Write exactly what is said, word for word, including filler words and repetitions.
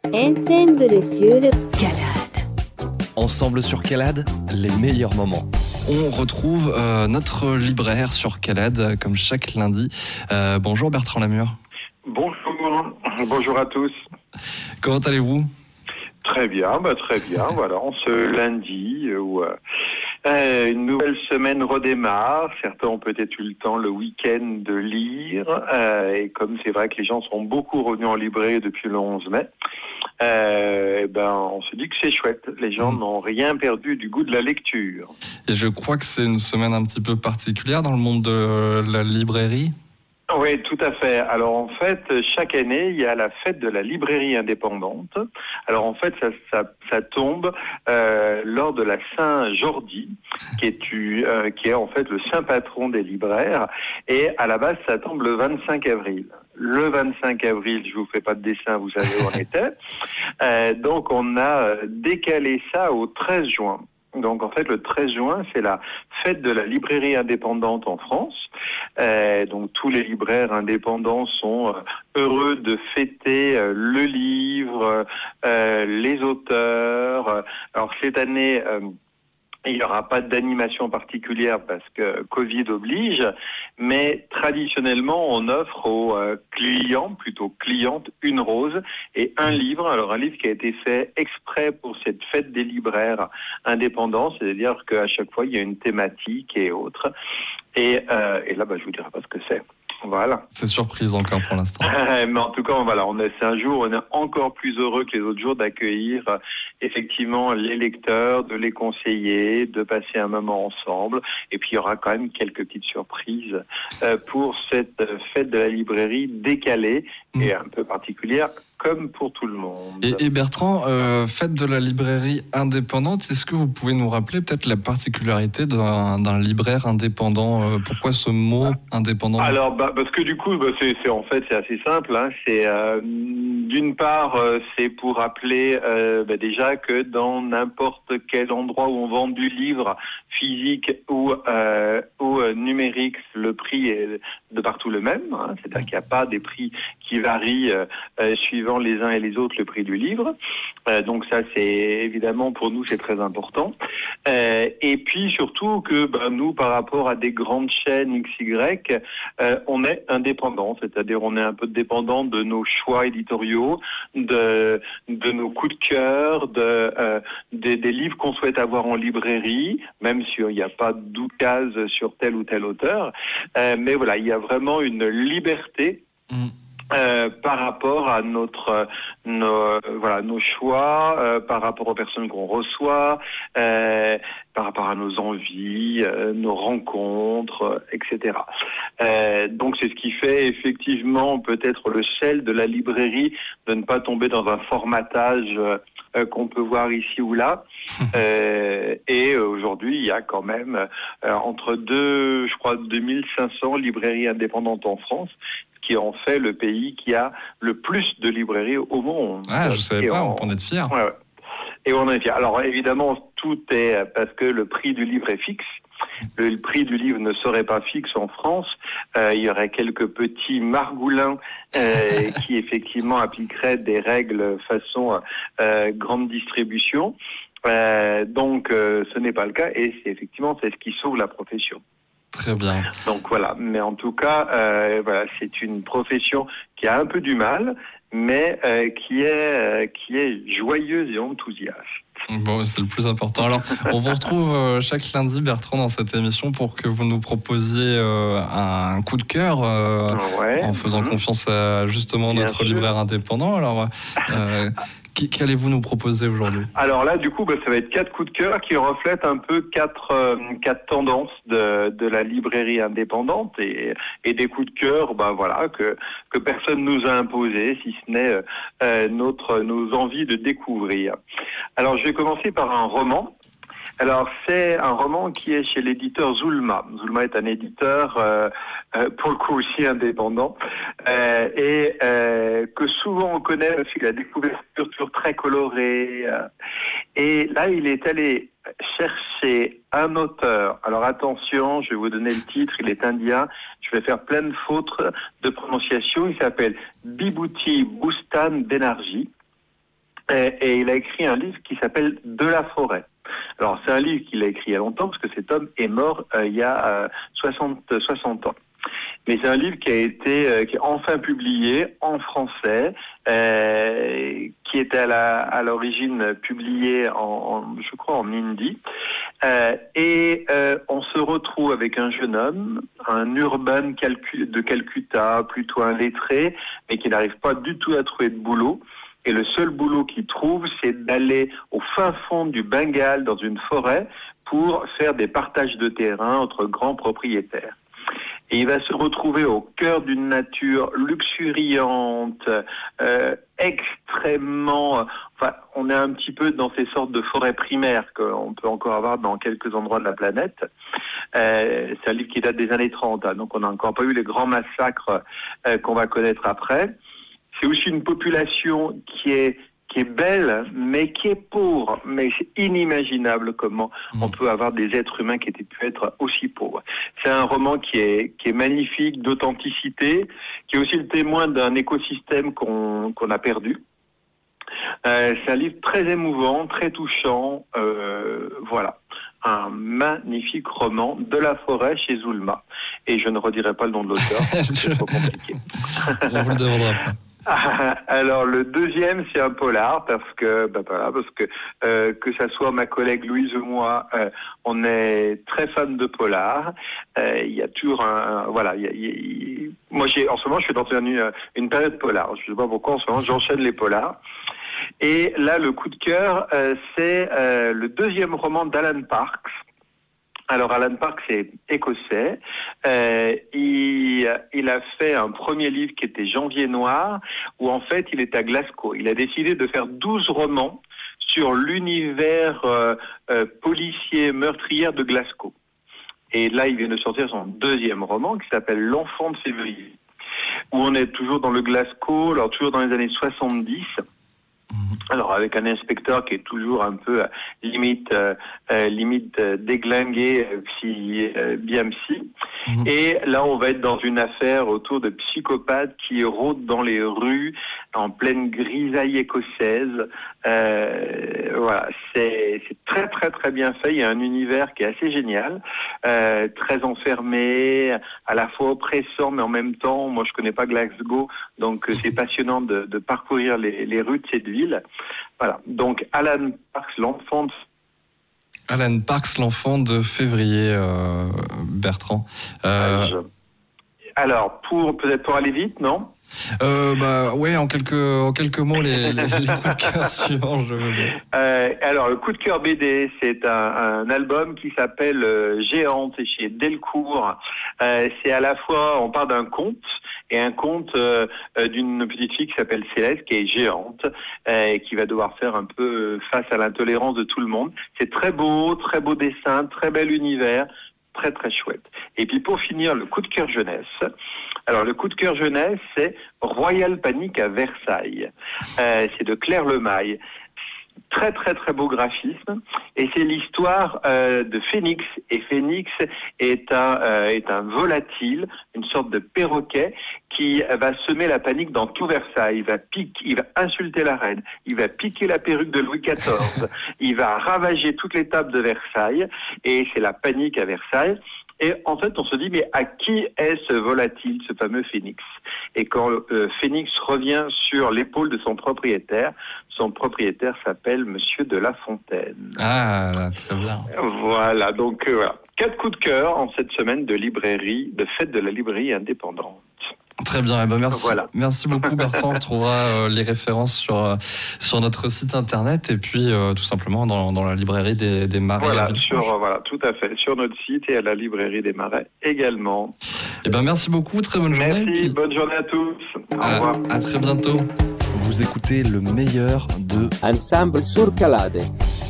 Ensemble sur Calade. Ensemble sur Calade, les meilleurs moments. On retrouve euh, notre libraire sur Calade, comme chaque lundi. Euh, bonjour Bertrand Lamure. Bonjour, bonjour à tous. Comment allez-vous ? Très bien, bah très bien. Voilà, en ce lundi où euh, une nouvelle semaine redémarre. Certains ont peut-être eu le temps le week-end de lire. Euh, et comme c'est vrai que les gens sont beaucoup revenus en librairie depuis le onze mai, euh, et ben on se dit que c'est chouette. Les gens mmh. n'ont rien perdu du goût de la lecture. Et je crois que c'est une semaine un petit peu particulière dans le monde de la librairie. Oui, tout à fait. Alors en fait, chaque année, il y a la fête de la librairie indépendante. Alors en fait, ça, ça, ça tombe euh, lors de la Saint-Jordi, qui est, euh, qui est en fait le saint patron des libraires. Et à la base, ça tombe le vingt-cinq avril. Le vingt-cinq avril, je vous fais pas de dessin, vous savez où on était. Euh, donc on a décalé ça au treize juin. Donc en fait le treize juin, c'est la fête de la librairie indépendante en France. Euh, donc tous les libraires indépendants sont euh, heureux de fêter euh, le livre, euh, les auteurs. Alors cette année, euh, il n'y aura pas d'animation particulière parce que Covid oblige, mais traditionnellement, on offre aux euh, clients, plutôt clientes, une rose et un livre. Alors un livre qui a été fait exprès pour cette fête des libraires indépendants, c'est-à-dire qu'à chaque fois, il y a une thématique et autres. Et, euh, et là, bah, je vous dirai pas ce que c'est. Voilà. C'est surprise encore pour l'instant. Mais en tout cas, voilà, on est, c'est un jour où on est encore plus heureux que les autres jours d'accueillir euh, effectivement les lecteurs, de les conseiller, de passer un moment ensemble. Et puis il y aura quand même quelques petites surprises euh, pour cette fête de la librairie décalée mmh. et un peu particulière, comme pour tout le monde. Et, et Bertrand, euh, fête de la librairie indépendante, est-ce que vous pouvez nous rappeler peut-être la particularité d'un, d'un libraire indépendant ? euh, Pourquoi ce mot indépendant ? Alors, bah, parce que du coup, bah, c'est, c'est en fait c'est assez simple. Hein, c'est euh, d'une part, euh, c'est pour rappeler euh, bah, déjà que dans n'importe quel endroit où on vend du livre physique ou euh, ou euh, numérique, le prix est de partout le même. Hein, c'est-à-dire qu'il n'y a pas des prix qui varient euh, euh, suivant les uns et les autres le prix du livre. Euh, donc ça, c'est évidemment pour nous, c'est très important. Euh, et puis surtout que ben, nous, par rapport à des grandes chaînes X Y, euh, on est indépendant, c'est-à-dire on est un peu dépendant de nos choix éditoriaux, de, de nos coups de cœur, de, euh, des, des livres qu'on souhaite avoir en librairie, même s'il n'y a pas d'oukase sur tel ou tel auteur. Euh, mais voilà, il y a vraiment une liberté mmh. Euh, par rapport à notre euh, nos, euh, voilà nos choix, euh, par rapport aux personnes qu'on reçoit, euh, par rapport à nos envies, euh, nos rencontres, euh, et cetera. Euh, donc c'est ce qui fait effectivement peut-être le sel de la librairie, de ne pas tomber dans un formatage euh, qu'on peut voir ici ou là. euh, et aujourd'hui il y a quand même euh, entre deux, je crois deux mille cinq cents librairies indépendantes en France, qui en fait le pays qui a le plus de librairies au monde. Ah, je ne savais et pas, on peut en être fier. Ouais, ouais. Et on en est fier. Alors évidemment, tout est parce que le prix du livre est fixe. Le, le prix du livre ne serait pas fixe en France. Euh, il y aurait quelques petits margoulins euh, qui effectivement appliqueraient des règles façon euh, grande distribution. Euh, donc euh, ce n'est pas le cas et c'est effectivement c'est ce qui sauve la profession. Très bien. Donc voilà, mais en tout cas, euh, voilà, c'est une profession qui a un peu du mal, mais euh, qui est euh, qui est joyeuse et enthousiaste. Bon, c'est le plus important. Alors, on vous retrouve euh, chaque lundi, Bertrand, dans cette émission pour que vous nous proposiez euh, un coup de cœur euh, ouais. en faisant mmh. confiance à justement Bien notre sûr. libraire indépendant. Alors, euh, qu'allez-vous nous proposer aujourd'hui ? Alors là, du coup, bah, ça va être quatre coups de cœur qui reflètent un peu quatre, euh, quatre tendances de, de la librairie indépendante et, et des coups de cœur, bah, voilà, que, que personne nous a imposés, si ce n'est euh, notre, nos envies de découvrir. Alors, je vais commencer par un roman. Alors, c'est un roman qui est chez l'éditeur Zulma. Zulma est un éditeur, euh, euh, pour le coup aussi indépendant, euh, et euh, que souvent on connaît parce qu'il a des couvertures très colorées. Euh, et là, il est allé chercher un auteur. Alors attention, je vais vous donner le titre, il est indien. Je vais faire plein de fautes de prononciation. Il s'appelle Bibhuti Bustan Banerjee. Et, et il a écrit un livre qui s'appelle De la forêt. Alors c'est un livre qu'il a écrit il y a longtemps parce que cet homme est mort euh, il y a euh, soixante, soixante ans. Mais c'est un livre qui a été euh, qui est enfin publié en français, euh, qui était à, la, à l'origine publié en, en je crois en hindi. Euh, et euh, on se retrouve avec un jeune homme, un urbain Calcu- de Calcutta, plutôt un lettré, mais qui n'arrive pas du tout à trouver de boulot. Et le seul boulot qu'il trouve, c'est d'aller au fin fond du Bengale, dans une forêt, pour faire des partages de terrain entre grands propriétaires. Et il va se retrouver au cœur d'une nature luxuriante, euh, extrêmement... Enfin, on est un petit peu dans ces sortes de forêts primaires qu'on peut encore avoir dans quelques endroits de la planète. Euh, c'est un livre qui date des années trente, hein, donc on n'a encore pas eu les grands massacres euh, qu'on va connaître après. C'est aussi une population qui est qui est belle, mais qui est pauvre. Mais c'est inimaginable comment mmh. on peut avoir des êtres humains qui étaient pu être aussi pauvres. C'est un roman qui est qui est magnifique, d'authenticité, qui est aussi le témoin d'un écosystème qu'on qu'on a perdu. Euh, c'est un livre très émouvant, très touchant. Euh, voilà. Un magnifique roman De la forêt chez Zulma. Et je ne redirai pas le nom de l'auteur, c'est trop compliqué. On vous le demandera pas. Alors le deuxième, c'est un polar parce que bah, voilà, parce que euh, que ça soit ma collègue Louise ou moi, euh, on est très fan de polar. Euh, Il y a toujours un, un voilà, il y a, il y a, moi j'ai en ce moment je suis dans une une période polar. Je sais pas pourquoi en ce moment j'enchaîne les polars. Et là le coup de cœur, euh, c'est euh, le deuxième roman d'Alan Parks. Alors Alan Parks est écossais. Euh, il, il a fait un premier livre qui était Janvier Noir, où en fait il est à Glasgow. Il a décidé de faire douze romans sur l'univers euh, euh, policier meurtrière de Glasgow. Et là il vient de sortir son deuxième roman qui s'appelle L'enfant de février, où on est toujours dans le Glasgow, alors toujours dans les années soixante-dix. Alors avec un inspecteur qui est toujours un peu euh, limite euh, euh, limite euh, déglingué, euh, psy, euh, bien psy. Mmh. Et là on va être dans une affaire autour de psychopathes qui rôdent dans les rues en pleine grisaille écossaise. Euh, voilà, c'est, c'est très très très bien fait. Il y a un univers qui est assez génial, euh, très enfermé, à la fois oppressant, mais en même temps, moi je connais pas Glasgow, donc euh, c'est passionnant de, de parcourir les, les rues de cette ville. Voilà. Donc Alan Parks, l'enfant de... Alan Parks, l'enfant de février, euh, Bertrand. Euh... Alors, pour peut-être pour aller vite, non? Euh, bah ouais, en quelques en quelques mots les, les, les coups de cœur suivants. Je veux bien. Euh, alors le coup de cœur B D, c'est un, un album qui s'appelle euh, Géante, c'est chez Delcourt. Euh, c'est à la fois, on parle d'un conte et un conte euh, d'une petite fille qui s'appelle Céleste, qui est géante euh, et qui va devoir faire un peu face à l'intolérance de tout le monde. C'est très beau, très beau dessin, très bel univers. Très très chouette. Et puis pour finir, le coup de cœur jeunesse. Alors le coup de cœur jeunesse, c'est Royal Panic à Versailles. Euh, c'est de Claire Lemaille. Très très très beau graphisme et c'est l'histoire euh, de Phénix. Et Phénix est un euh, est un volatile, une sorte de perroquet qui va semer la panique dans tout Versailles. Il va piquer, il va insulter la reine, il va piquer la perruque de Louis quatorze, il va ravager toutes les tables de Versailles et c'est la panique à Versailles. Et en fait, on se dit, mais à qui est ce volatile, ce fameux Phénix? Et quand euh, Phénix revient sur l'épaule de son propriétaire, son propriétaire s'appelle Monsieur de La Fontaine. Ah, très bien. Voilà, donc euh, voilà. Quatre coups de cœur en cette semaine de librairie, de fête de la librairie indépendante. Très bien, eh ben merci, voilà. Merci beaucoup Bertrand. On retrouvera euh, les références sur, euh, sur notre site internet et puis euh, tout simplement dans, dans la librairie des, des Marais. Voilà, sur, euh, voilà, tout à fait, sur notre site et à la librairie des Marais également. Eh ben merci beaucoup, très bonne merci, journée. Merci, puis... bonne journée à tous. Au à, revoir. À très bientôt. Vous écoutez le meilleur de Ensemble sur Calade.